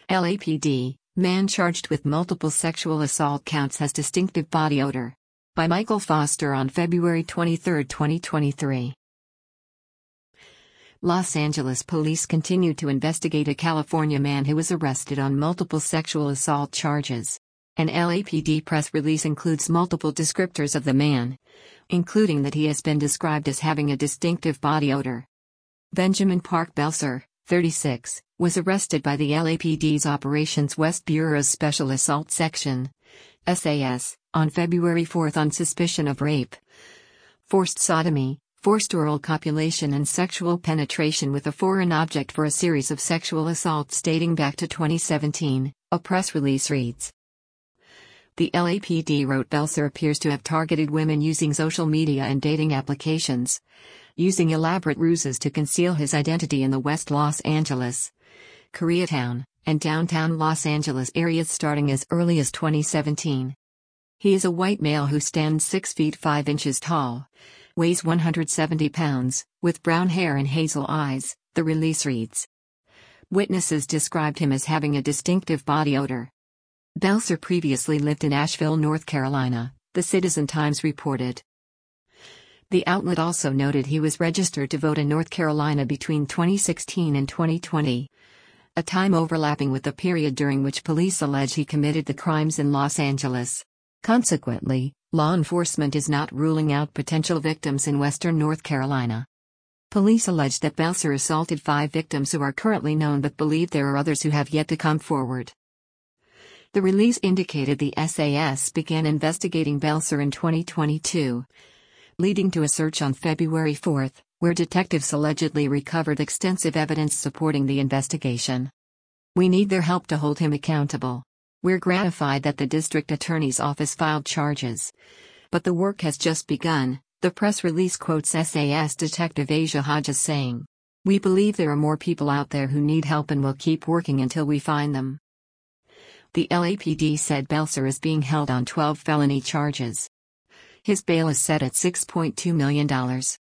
LAPD, man charged with multiple sexual assault counts has distinctive body odor. By Michael Foster on February 23, 2023. Los Angeles police continue to investigate a California man who was arrested on multiple sexual assault charges. An LAPD press release includes multiple descriptors of the man, including that he has been described as having a distinctive body odor. Benjamin Park Belcer, 36, was arrested by the LAPD's Operations West Bureau's Special Assault Section, SAS, on February 4 on suspicion of rape, forced sodomy, forced oral copulation and sexual penetration with a foreign object for a series of sexual assaults dating back to 2017, a press release reads. The LAPD wrote Belcer appears to have targeted women using social media and dating applications, using elaborate ruses to conceal his identity in the West Los Angeles, Koreatown, and downtown Los Angeles areas starting as early as 2017. He is a white male who stands 6 feet 5 inches tall, weighs 170 pounds, with brown hair and hazel eyes, the release reads. Witnesses described him as having a distinctive body odor. Belcer previously lived in Asheville, North Carolina, the Citizen-Times reported. The outlet also noted he was registered to vote in North Carolina between 2016 and 2020, a time overlapping with the period during which police allege he committed the crimes in Los Angeles. Consequently, law enforcement is not ruling out potential victims in western North Carolina. Police allege that Belcer assaulted 5 victims who are currently known but believe there are others who have yet to come forward. The release indicated the SAS began investigating Belcer in 2022, leading to a search on February 4, where detectives allegedly recovered extensive evidence supporting the investigation. We need their help to hold him accountable. We're gratified that the district attorney's office filed charges, but the work has just begun, the press release quotes SAS Detective Asia Hodges saying. We believe there are more people out there who need help and will keep working until we find them. The LAPD said Belcer is being held on 12 felony charges. His bail is set at $6.2 million.